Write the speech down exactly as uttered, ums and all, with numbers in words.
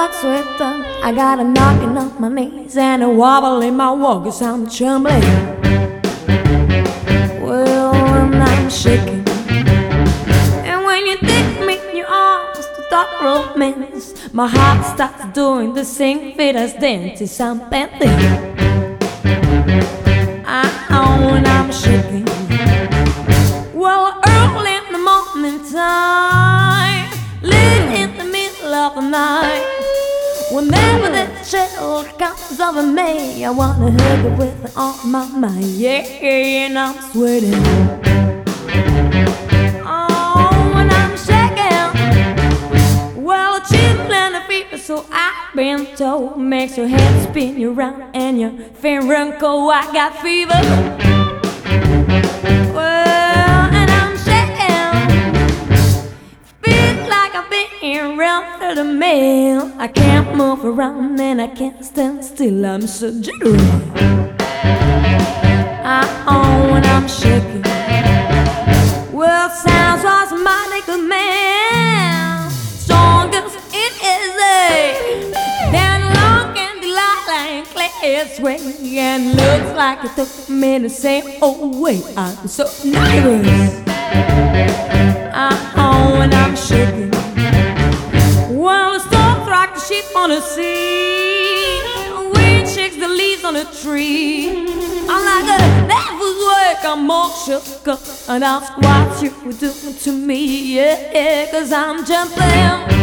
dog sweater. I got a knocking on my knees and a wobble in my walk 'cause I'm trembling. Well, and I'm shaking. And when you take me in your arms to talk romance, my heart starts doing the same fit as dentist. I'm bending. I know when I'm shaking. Well, early in the morning time, late in the middle of the night, whenever that chill comes over me, I wanna hug it with all my might. Yeah, and I'm sweating. Oh, when I'm shaking. Well, a chill and a fever, so I've been told, makes your head spin you round and your feet run cold. I got fever. Well, and I'm shaking. Feel like I've been run through the mail. I can't move around and I can't stand still. I'm so jittery. I own when I'm shaking. Well, sounds was a mighty good man, strong as it is a down long and the light like clear swing, and looks like it took me the same old way. I'm so nervous. I own when I'm shaking. Well, the storms rock the ship on the sea, wind shakes the leaves on the tree. I'm like a devil's work, I'm all shook up, and that's what you were doing to me. Yeah, 'cause I'm jumping.